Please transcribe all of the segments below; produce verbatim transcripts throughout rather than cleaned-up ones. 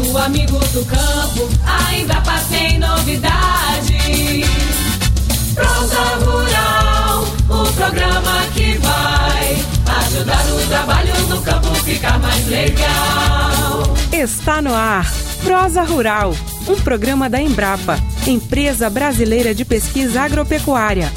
o amigo do campo, a Embrapa tem novidade. Prosa Rural, o programa que vai ajudar o trabalho no campo ficar mais legal. Está no ar, Prosa Rural, um programa da Embrapa, Empresa Brasileira de Pesquisa Agropecuária.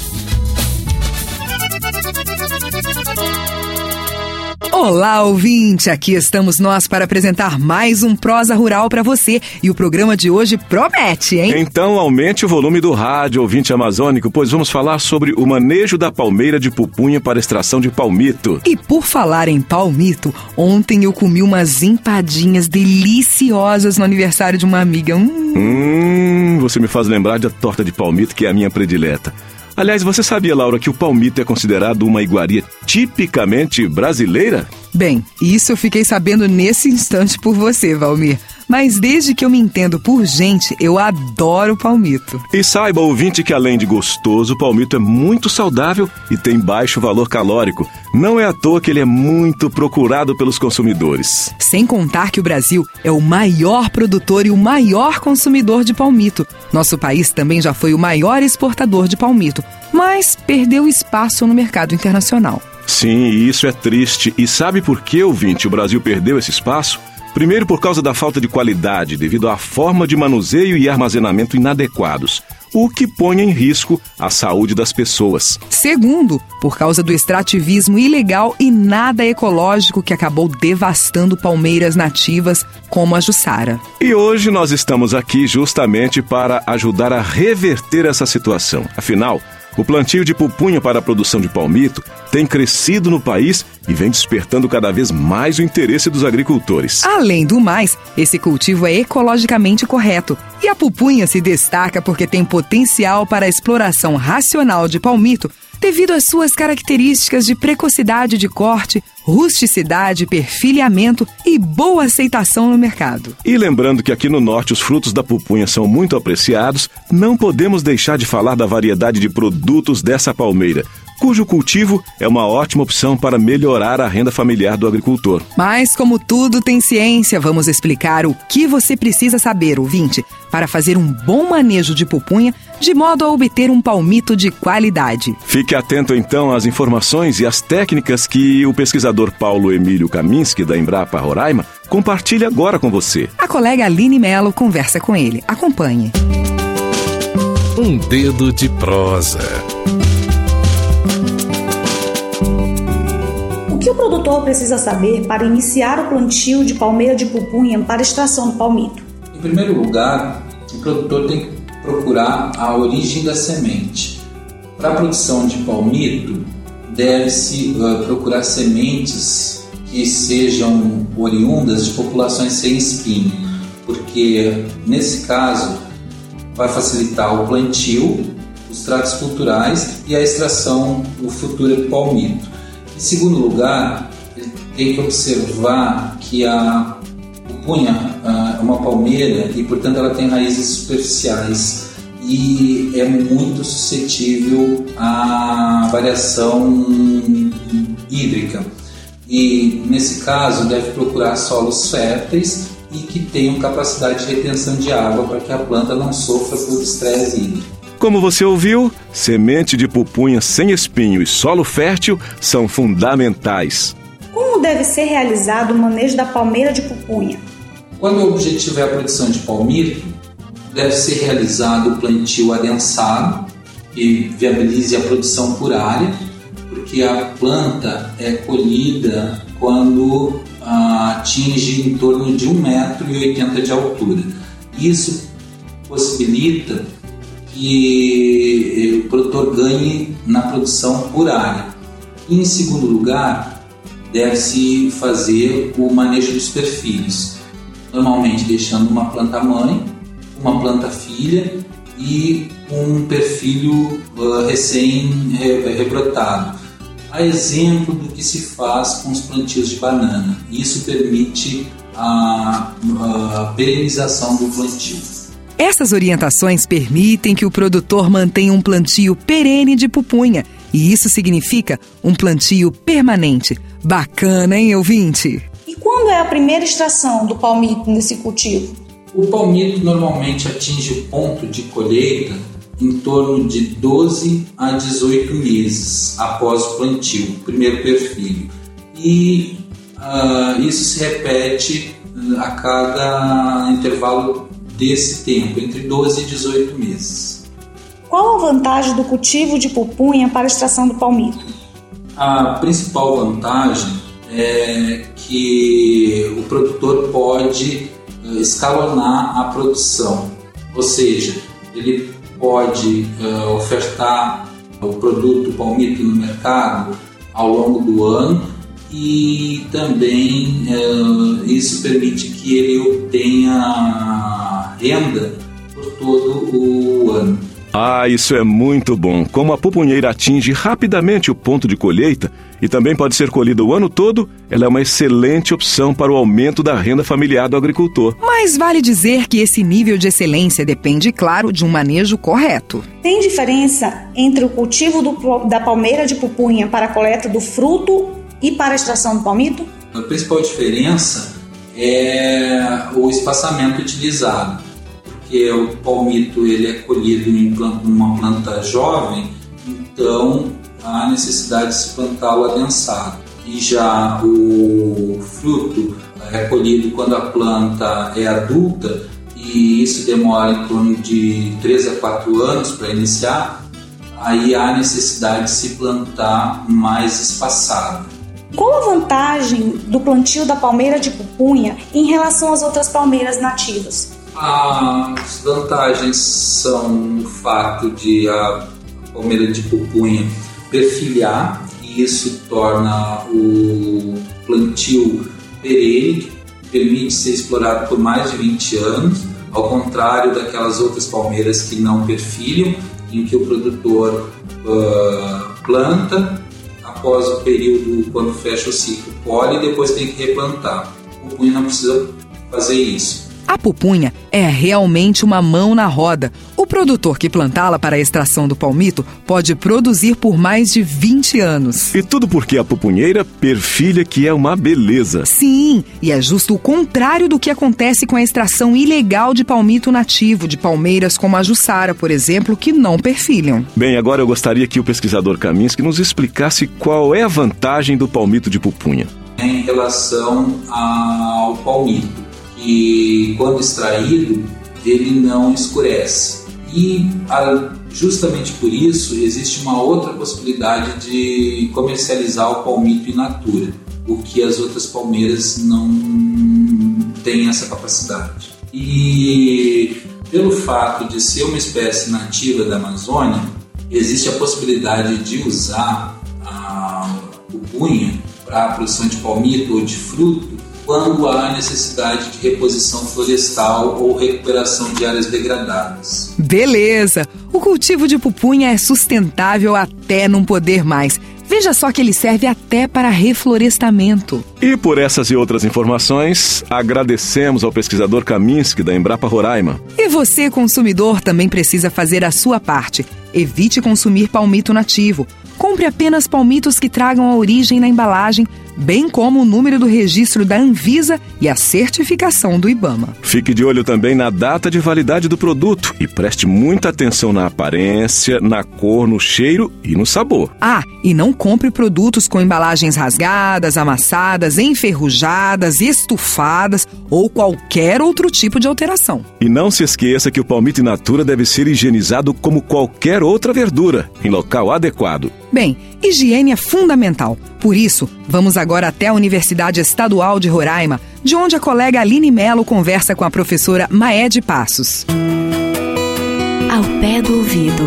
Olá, ouvinte! Aqui estamos nós para apresentar mais um Prosa Rural para você. E o programa de hoje promete, hein? Então aumente o volume do rádio, ouvinte amazônico, pois vamos falar sobre o manejo da palmeira de pupunha para extração de palmito. E por falar em palmito, ontem eu comi umas empadinhas deliciosas no aniversário de uma amiga. Hum, hum você me faz lembrar da torta de palmito, que é a minha predileta. Aliás, você sabia, Laura, que o palmito é considerado uma iguaria tipicamente brasileira? Bem, isso eu fiquei sabendo nesse instante por você, Valmir. Mas desde que eu me entendo por gente, eu adoro palmito. E saiba, ouvinte, que além de gostoso, o palmito é muito saudável e tem baixo valor calórico. Não é à toa que ele é muito procurado pelos consumidores. Sem contar que o Brasil é o maior produtor e o maior consumidor de palmito. Nosso país também já foi o maior exportador de palmito, mas perdeu espaço no mercado internacional. Sim, e isso é triste. E sabe por que, ouvinte, o Brasil perdeu esse espaço? Primeiro, por causa da falta de qualidade, devido à forma de manuseio e armazenamento inadequados, o que põe em risco a saúde das pessoas. Segundo, por causa do extrativismo ilegal e nada ecológico que acabou devastando palmeiras nativas como a juçara. E hoje nós estamos aqui justamente para ajudar a reverter essa situação. Afinal, o plantio de pupunha para a produção de palmito tem crescido no país e vem despertando cada vez mais o interesse dos agricultores. Além do mais, esse cultivo é ecologicamente correto. E a pupunha se destaca porque tem potencial para a exploração racional de palmito devido às suas características de precocidade de corte, rusticidade, perfilhamento e boa aceitação no mercado. E lembrando que aqui no norte os frutos da pupunha são muito apreciados, não podemos deixar de falar da variedade de produtos dessa palmeira, cujo cultivo é uma ótima opção para melhorar a renda familiar do agricultor. Mas como tudo tem ciência, vamos explicar o que você precisa saber, ouvinte, para fazer um bom manejo de pupunha, de modo a obter um palmito de qualidade. Fique atento então às informações e às técnicas que o pesquisador Paulo Emílio Kaminski, da Embrapa Roraima, compartilha agora com você. A colega Aline Mello conversa com ele. Acompanhe. Um dedo de prosa. O que o produtor precisa saber para iniciar o plantio de palmeira de pupunha para extração do palmito? Em primeiro lugar, o produtor tem que procurar a origem da semente. Para a produção de palmito, deve-se uh, procurar sementes que sejam oriundas de populações sem espinho, porque nesse caso vai facilitar o plantio, os tratos culturais e a extração do futuro palmito. Em segundo lugar, ele tem que observar que a pupunha é uma palmeira e, portanto, ela tem raízes superficiais e é muito suscetível à variação hídrica. E, nesse caso, deve procurar solos férteis e que tenham capacidade de retenção de água para que a planta não sofra por estresse hídrico. Como você ouviu, semente de pupunha sem espinho e solo fértil são fundamentais. Como deve ser realizado o manejo da palmeira de pupunha? Quando o objetivo é a produção de palmito, deve ser realizado o plantio adensado, que viabilize a produção por área, porque a planta é colhida quando ah, atinge em torno de um metro e oitenta de altura. Isso possibilita que o produtor ganhe na produção por área. E, em segundo lugar, deve-se fazer o manejo dos perfilhos, normalmente deixando uma planta mãe, uma planta filha e um perfilho uh, recém-rebrotado, a exemplo do que se faz com os plantios de banana. Isso permite a, a perenização do plantio. Essas orientações permitem que o produtor mantenha um plantio perene de pupunha, e isso significa um plantio permanente. Bacana, hein, ouvinte? E quando é a primeira extração do palmito nesse cultivo? O palmito normalmente atinge o ponto de colheita em torno de doze a dezoito meses após o plantio, o primeiro perfilho. E uh, isso se repete uh, a cada intervalo desse tempo, entre doze e dezoito meses. Qual a vantagem do cultivo de pupunha para a extração do palmito? A principal vantagem é que o produtor pode uh, escalonar a produção, ou seja, ele pode uh, ofertar o produto palmito no mercado ao longo do ano e também uh, isso permite que ele obtenha renda por todo o ano. Ah, isso é muito bom. Como a pupunheira atinge rapidamente o ponto de colheita e também pode ser colhida o ano todo, ela é uma excelente opção para o aumento da renda familiar do agricultor. Mas vale dizer que esse nível de excelência depende, claro, de um manejo correto. Tem diferença entre o cultivo do, da palmeira de pupunha para a coleta do fruto e para a extração do palmito? A principal diferença é o espaçamento utilizado. Porque o palmito ele é colhido em uma planta jovem, então há necessidade de se plantá-lo adensado. E já o fruto é colhido quando a planta é adulta, e isso demora em torno de três a quatro anos para iniciar, aí há necessidade de se plantar mais espaçado. Qual a vantagem do plantio da palmeira de pupunha em relação às outras palmeiras nativas? As vantagens são o fato de a palmeira de pupunha perfilhar, e isso torna o plantio perene, que permite ser explorado por mais de vinte anos, ao contrário daquelas outras palmeiras que não perfilham, em que o produtor uh, planta, após o período, quando fecha o ciclo, colhe e depois tem que replantar. A pupunha não precisa fazer isso. A pupunha é realmente uma mão na roda. O produtor que plantá-la para a extração do palmito pode produzir por mais de vinte anos. E tudo porque a pupunheira perfilha, que é uma beleza. Sim, e é justo o contrário do que acontece com a extração ilegal de palmito nativo, de palmeiras como a Jussara, por exemplo, que não perfilham. Bem, agora eu gostaria que o pesquisador Kaminski nos explicasse qual é a vantagem do palmito de pupunha. Em relação ao palmito, e quando extraído, ele não escurece. E justamente por isso existe uma outra possibilidade de comercializar o palmito in natura, o que as outras palmeiras não têm essa capacidade. E pelo fato de ser uma espécie nativa da Amazônia, existe a possibilidade de usar a pupunha para a produção de palmito ou de fruto quando há necessidade de reposição florestal ou recuperação de áreas degradadas. Beleza! O cultivo de pupunha é sustentável até não poder mais. Veja só que ele serve até para reflorestamento. E por essas e outras informações, agradecemos ao pesquisador Kaminski da Embrapa Roraima. E você, consumidor, também precisa fazer a sua parte. Evite consumir palmito nativo. Compre apenas palmitos que tragam a origem na embalagem, bem como o número do registro da Anvisa e a certificação do IBAMA. Fique de olho também na data de validade do produto e preste muita atenção na aparência, na cor, no cheiro e no sabor. Ah, e não compre produtos com embalagens rasgadas, amassadas, enferrujadas, estufadas ou qualquer outro tipo de alteração. E não se esqueça que o palmito in natura deve ser higienizado como qualquer outra verdura, em local adequado. Bem, higiene é fundamental. Por isso, vamos agora até a Universidade Estadual de Roraima, de onde a colega Aline Mello conversa com a professora Maede Passos. Ao pé do ouvido.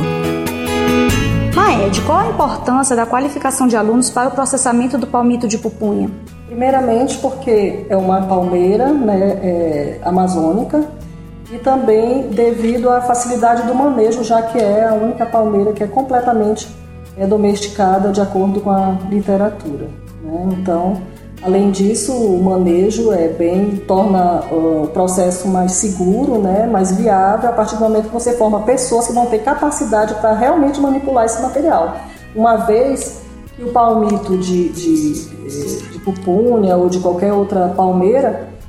Maede, qual a importância da qualificação de alunos para o processamento do palmito de pupunha? Primeiramente porque é uma palmeira, né, é, amazônica, e também devido à facilidade do manejo, já que é a única palmeira que é completamente é domesticada de acordo com a literatura, né? Então, além disso, o manejo é bem, torna uh, o processo mais seguro, né? Mais viável, a partir do momento que você forma pessoas que vão ter capacidade para realmente manipular esse material. Uma vez que o palmito de, de, de pupunha ou de qualquer outra palmeira,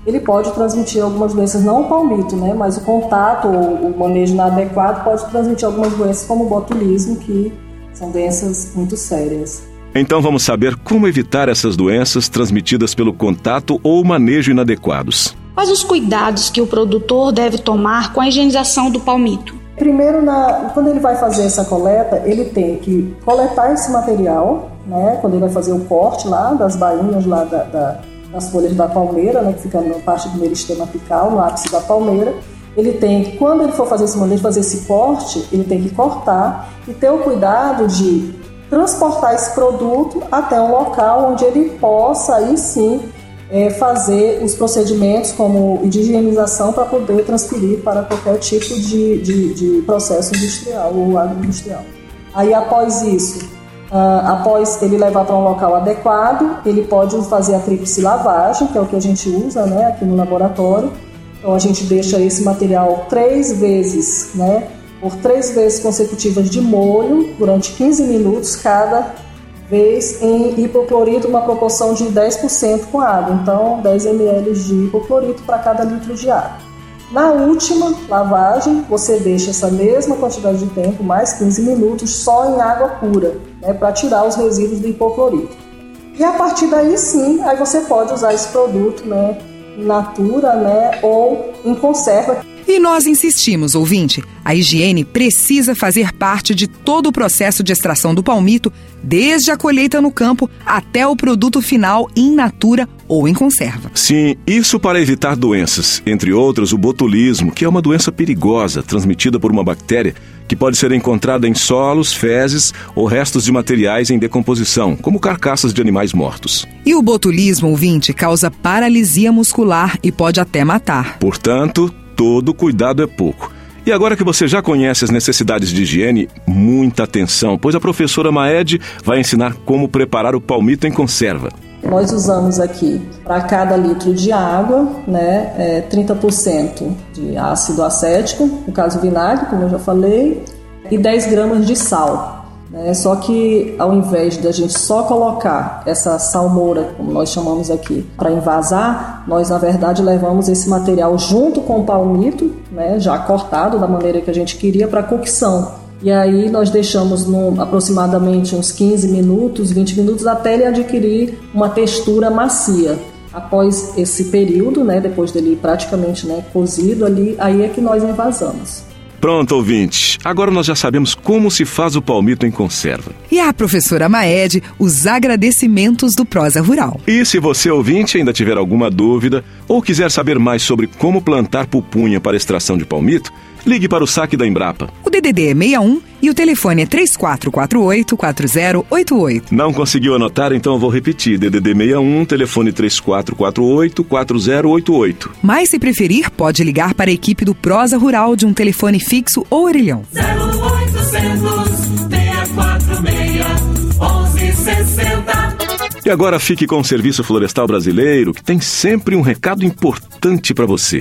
ele pode transmitir algumas doenças, não o palmito, né, mas o contato ou o manejo inadequado pode transmitir algumas doenças como o botulismo, que são doenças muito sérias. Então vamos saber como evitar essas doenças transmitidas pelo contato ou manejo inadequados. Quais os cuidados que o produtor deve tomar com a higienização do palmito? Primeiro, na, quando ele vai fazer essa coleta, ele tem que coletar esse material, né, quando ele vai fazer o corte lá das bainhas lá da, da, das folhas da palmeira, né, que fica na parte do meristema apical, no ápice da palmeira. Ele tem que, quando ele for fazer esse manejo, fazer esse corte, ele tem que cortar e ter o cuidado de transportar esse produto até um local onde ele possa, aí sim, é, fazer os procedimentos como de higienização para poder transferir para qualquer tipo de, de, de processo industrial ou agroindustrial. Aí, após isso, uh, após ele levar para um local adequado, ele pode fazer a tríplice lavagem, que é o que a gente usa, né, aqui no laboratório. Então, a gente deixa esse material três vezes, né, por três vezes consecutivas de molho, durante quinze minutos cada vez, em hipoclorito, uma proporção de dez por cento com água. Então, dez mililitros de hipoclorito para cada litro de água. Na última lavagem, você deixa essa mesma quantidade de tempo, mais quinze minutos, só em água pura, né, para tirar os resíduos do hipoclorito. E a partir daí, sim, aí você pode usar esse produto, né, in natura, né, ou em conserva. E nós insistimos, ouvinte, a higiene precisa fazer parte de todo o processo de extração do palmito, desde a colheita no campo até o produto final in natura ou em conserva. Sim, isso para evitar doenças, entre outras o botulismo, que é uma doença perigosa, transmitida por uma bactéria que pode ser encontrada em solos, fezes ou restos de materiais em decomposição, como carcaças de animais mortos. E o botulismo, ouvinte, causa paralisia muscular e pode até matar. Portanto, todo cuidado é pouco. E agora que você já conhece as necessidades de higiene, muita atenção, pois a professora Maed vai ensinar como preparar o palmito em conserva. Nós usamos aqui, para cada litro de água, né, é, trinta por cento de ácido acético, no caso vinagre, como eu já falei, e dez gramas de sal. Né? Só que ao invés de a gente só colocar essa salmoura, como nós chamamos aqui, para envasar, nós na verdade levamos esse material junto com o palmito, né, já cortado da maneira que a gente queria, para cocção. E aí nós deixamos no, aproximadamente uns quinze minutos, vinte minutos, até ele adquirir uma textura macia. Após esse período, né, depois dele praticamente, né, cozido ali, aí é que nós envasamos. Pronto, ouvinte. Agora nós já sabemos como se faz o palmito em conserva. E a professora Maed, os agradecimentos do Prosa Rural. E se você, ouvinte, ainda tiver alguma dúvida ou quiser saber mais sobre como plantar pupunha para extração de palmito, ligue para o saque da Embrapa. O D D D é sessenta e um e o telefone é três quatro quatro oito, quatro zero oito oito. Não conseguiu anotar? Então eu vou repetir. D D D sessenta e um, telefone três quatro quatro oito, quatro zero oito oito. Mas se preferir, pode ligar para a equipe do Prosa Rural de um telefone fixo ou orelhão. zero oitocentos, seis quatro seis, onze sessenta. E agora fique com o Serviço Florestal Brasileiro, que tem sempre um recado importante para você.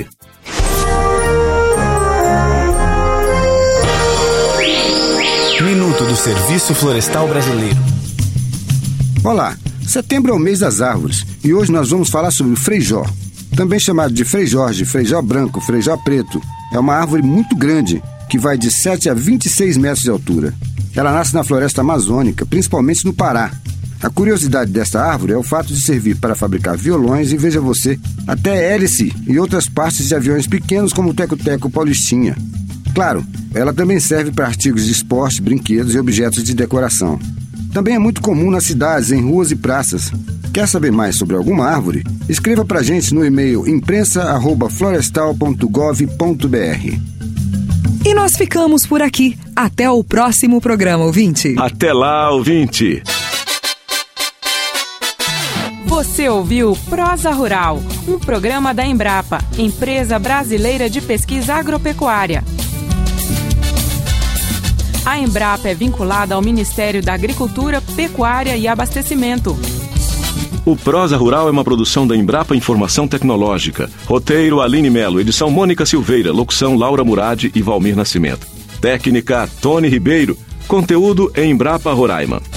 Minuto do Serviço Florestal Brasileiro. Olá, setembro é o mês das árvores e hoje nós vamos falar sobre o freijó. Também chamado de freijorge, freijó branco, freijó preto. É uma árvore muito grande, que vai de sete a vinte e seis metros de altura. Ela nasce na floresta amazônica, principalmente no Pará. A curiosidade desta árvore é o fato de servir para fabricar violões e, veja você, até hélice e outras partes de aviões pequenos como o Teco-Teco Paulistinha. Claro, ela também serve para artigos de esporte, brinquedos e objetos de decoração. Também é muito comum nas cidades, em ruas e praças. Quer saber mais sobre alguma árvore? Escreva para a gente no e-mail imprensa arroba florestal ponto gov ponto br. E nós ficamos por aqui. Até o próximo programa, ouvinte. Até lá, ouvinte. Você ouviu Prosa Rural, um programa da Embrapa, Empresa Brasileira de Pesquisa Agropecuária. A Embrapa é vinculada ao Ministério da Agricultura, Pecuária e Abastecimento. O Prosa Rural é uma produção da Embrapa Informação Tecnológica. Roteiro Aline Melo, edição Mônica Silveira, locução Laura Murad e Valmir Nascimento. Técnica Tony Ribeiro, conteúdo em Embrapa Roraima.